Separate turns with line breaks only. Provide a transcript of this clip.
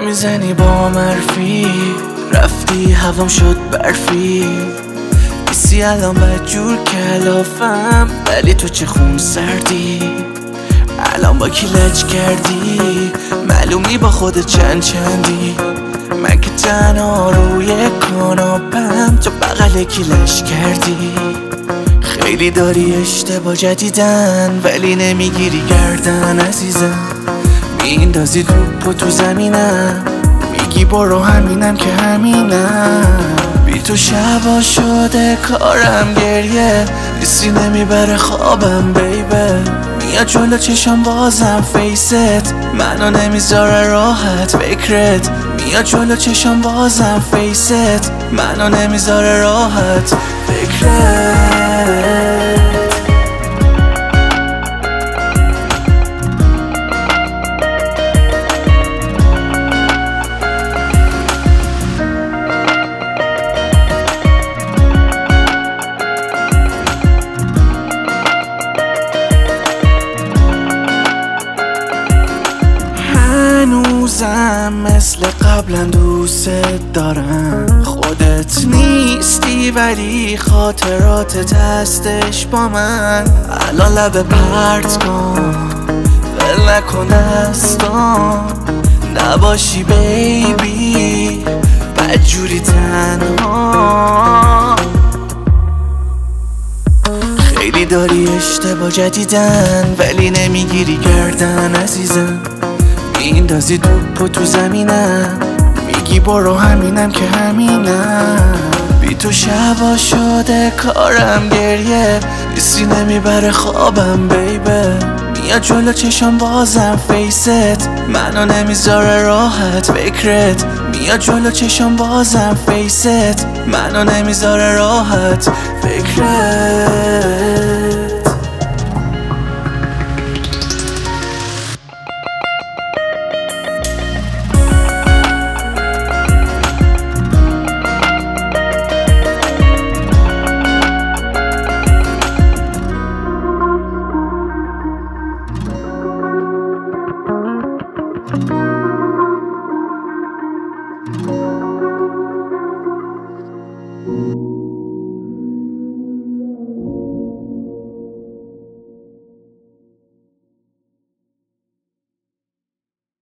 نمیزنی با مرفی، رفتی هوام شد برفی، بیسی الان بدجور کلافم، ولی تو چه خون سردی. الان با کی لج کردی، معلومی با خودت چندی. من که تنها روی کاناپم، تو بغل کی لش کردی. خیلی داری اشتباه جدیدن، ولی نمیگیری گردن عزیزم. میندازی توپو تو زمینم، میگی برو همینم که همینم. بی تو شبا شده کارم گریه، نیستی نمیبره خوابم بیبه. میاد جلو چشم بازم فیست، منو نمیذاره راحت فکرت. میاد جلو چشم بازم فیست، منو نمیذاره راحت فکرت. هنوزم مثل قبلا دوست دارم، خودت نیستی ولی خاطراتت هستش با من. الان لب پرت کن، ول نکن دستام، نباشی بیبی بدجوری تنها. خیلی داری اشتباه جدیدن، ولی نمیگیری گردن عزیزم. میندازی توپو تو زمینم، میگی برو همینم که همینم. بی تو شبا شده کارم گریه، نیستی نمیبره خوابم بیبه. میاد جلو چشم بازم فیست، منو نمیذاره راحت فکرت. میاد جلو چشم بازم فیست، منو نمیذاره راحت فکرت.